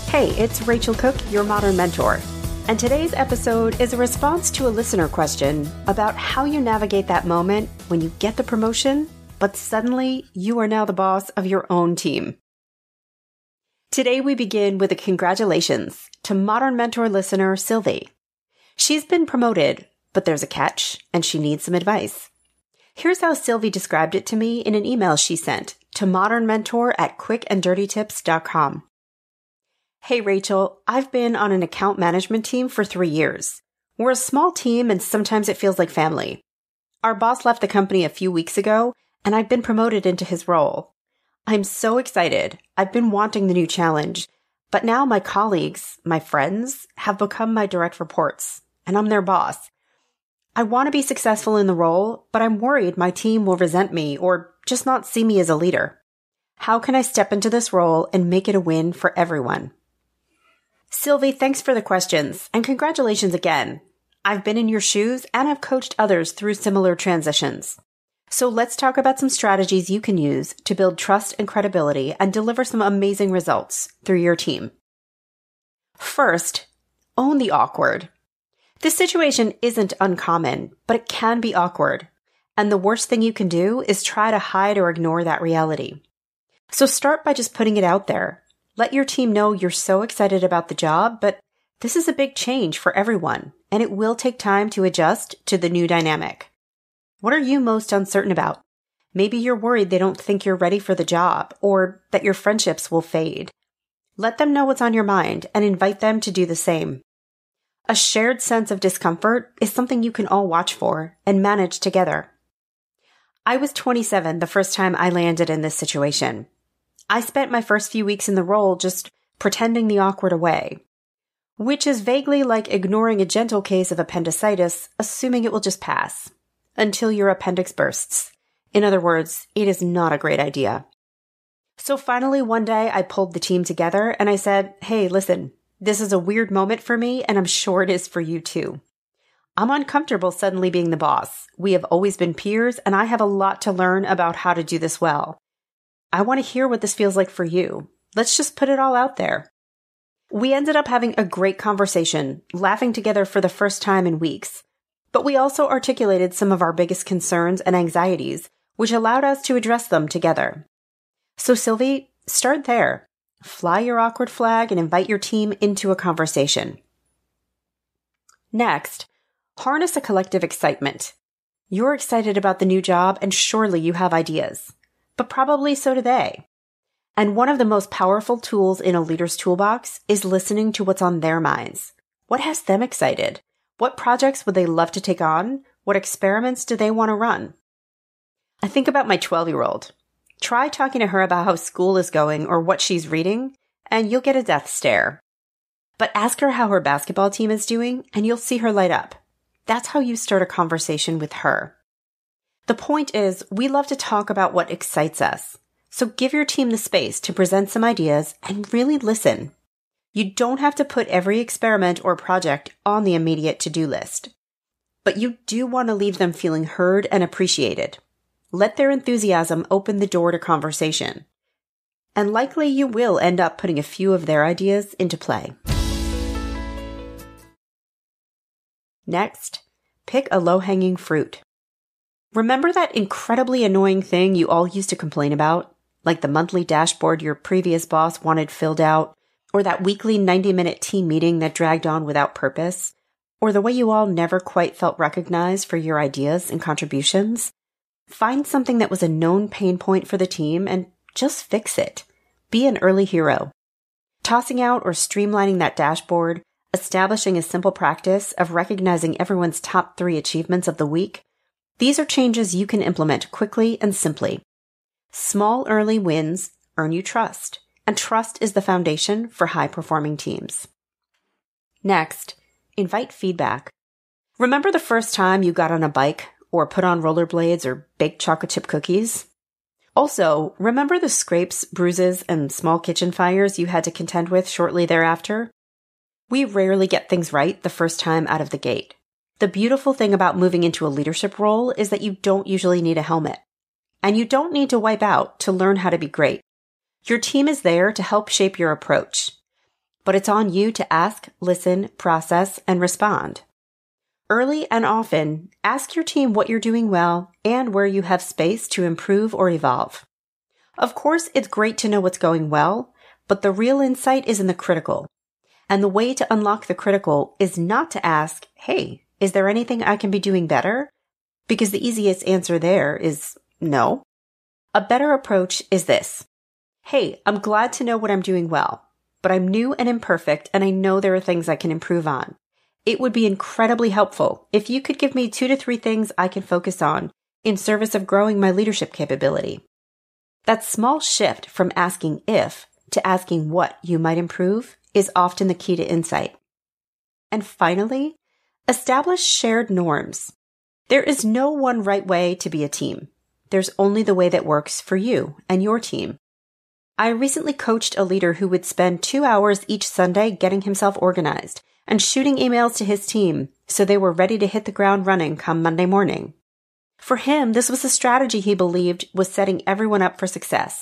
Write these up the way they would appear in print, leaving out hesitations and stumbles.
Hey, it's Rachel Cook, your modern mentor. And today's episode is a response to a listener question about how you navigate that moment when you get the promotion, but suddenly you are now the boss of your own team. Today we begin with a congratulations to modern mentor listener Sylvie. She's been promoted, but there's a catch, and she needs some advice. Here's how Sylvie described it to me in an email she sent to modernmentor@quickanddirtytips.com. Hey Rachel, I've been on an account management team for 3 years. We're a small team and sometimes it feels like family. Our boss left the company a few weeks ago and I've been promoted into his role. I'm so excited. I've been wanting the new challenge, but now my colleagues, my friends, have become my direct reports and I'm their boss. I want to be successful in the role, but I'm worried my team will resent me or just not see me as a leader. How can I step into this role and make it a win for everyone? Sylvie, thanks for the questions, and congratulations again. I've been in your shoes and I've coached others through similar transitions. So let's talk about some strategies you can use to build trust and credibility and deliver some amazing results through your team. First, own the awkward. This situation isn't uncommon, but it can be awkward. And the worst thing you can do is try to hide or ignore that reality. So start by just putting it out there. Let your team know you're so excited about the job, but this is a big change for everyone, and it will take time to adjust to the new dynamic. What are you most uncertain about? Maybe you're worried they don't think you're ready for the job, or that your friendships will fade. Let them know what's on your mind and invite them to do the same. A shared sense of discomfort is something you can all watch for and manage together. I was 27 the first time I landed in this situation. I spent my first few weeks in the role just pretending the awkward away, which is vaguely like ignoring a gentle case of appendicitis, assuming it will just pass, until your appendix bursts. In other words, it is not a great idea. So finally one day I pulled the team together and I said, hey, listen, this is a weird moment for me and I'm sure it is for you too. I'm uncomfortable suddenly being the boss. We have always been peers and I have a lot to learn about how to do this well. I want to hear what this feels like for you. Let's just put it all out there. We ended up having a great conversation, laughing together for the first time in weeks. But we also articulated some of our biggest concerns and anxieties, which allowed us to address them together. So Sylvie, start there. Fly your awkward flag and invite your team into a conversation. Next, harness a collective excitement. You're excited about the new job and surely you have ideas. But probably so do they. And one of the most powerful tools in a leader's toolbox is listening to what's on their minds. What has them excited? What projects would they love to take on? What experiments do they want to run? I think about my 12-year-old. Try talking to her about how school is going or what she's reading, and you'll get a death stare. But ask her how her basketball team is doing, and you'll see her light up. That's how you start a conversation with her. The point is, we love to talk about what excites us. So give your team the space to present some ideas and really listen. You don't have to put every experiment or project on the immediate to-do list. But you do want to leave them feeling heard and appreciated. Let their enthusiasm open the door to conversation. And likely you will end up putting a few of their ideas into play. Next, pick a low-hanging fruit. Remember that incredibly annoying thing you all used to complain about? Like the monthly dashboard your previous boss wanted filled out, or that weekly 90-minute team meeting that dragged on without purpose, or the way you all never quite felt recognized for your ideas and contributions? Find something that was a known pain point for the team and just fix it. Be an early hero. Tossing out or streamlining that dashboard, establishing a simple practice of recognizing everyone's top 3 achievements of the week, these are changes you can implement quickly and simply. Small early wins earn you trust, and trust is the foundation for high-performing teams. Next, invite feedback. Remember the first time you got on a bike or put on rollerblades or baked chocolate chip cookies? Also, remember the scrapes, bruises, and small kitchen fires you had to contend with shortly thereafter? We rarely get things right the first time out of the gate. The beautiful thing about moving into a leadership role is that you don't usually need a helmet. And you don't need to wipe out to learn how to be great. Your team is there to help shape your approach. but it's on you to ask, listen, process, and respond. Early and often, ask your team what you're doing well and where you have space to improve or evolve. Of course, it's great to know what's going well, but the real insight is in the critical. And the way to unlock the critical is not to ask, hey, is there anything I can be doing better? Because the easiest answer there is no. A better approach is this. Hey, I'm glad to know what I'm doing well, but I'm new and imperfect and I know there are things I can improve on. It would be incredibly helpful if you could give me 2 to 3 things I can focus on in service of growing my leadership capability. That small shift from asking if to asking what you might improve is often the key to insight. And finally, establish shared norms. There is no one right way to be a team. There's only the way that works for you and your team. I recently coached a leader who would spend 2 hours each Sunday getting himself organized and shooting emails to his team so they were ready to hit the ground running come Monday morning. For him, this was a strategy he believed was setting everyone up for success.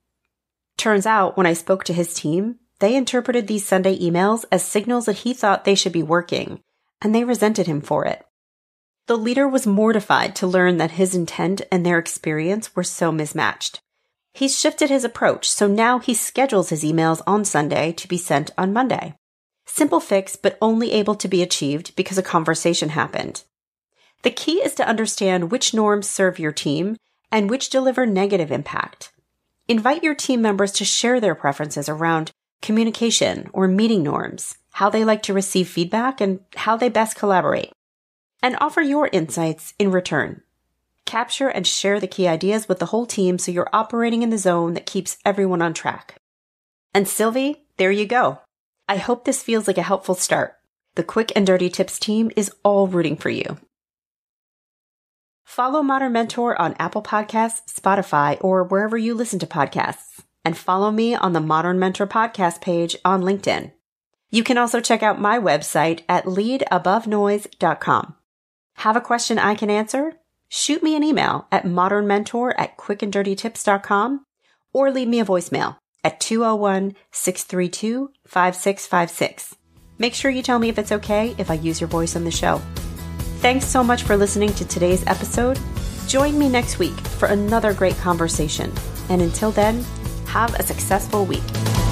Turns out, when I spoke to his team, they interpreted these Sunday emails as signals that he thought they should be working, and they resented him for it. The leader was mortified to learn that his intent and their experience were so mismatched. He's shifted his approach, so now he schedules his emails on Sunday to be sent on Monday. Simple fix, but only able to be achieved because a conversation happened. The key is to understand which norms serve your team and which deliver negative impact. Invite your team members to share their preferences around communication or meeting norms, how they like to receive feedback, and how they best collaborate. And offer your insights in return. Capture and share the key ideas with the whole team so you're operating in the zone that keeps everyone on track. And Sylvie, there you go. I hope this feels like a helpful start. The Quick and Dirty Tips team is all rooting for you. Follow Modern Mentor on Apple Podcasts, Spotify, or wherever you listen to podcasts. And follow me on the Modern Mentor podcast page on LinkedIn. You can also check out my website at leadabovenoise.com. Have a question I can answer? Shoot me an email at modernmentor@quickanddirtytips.com or leave me a voicemail at 201-632-5656. Make sure you tell me if it's okay if I use your voice on the show. Thanks so much for listening to today's episode. Join me next week for another great conversation. And until then, have a successful week.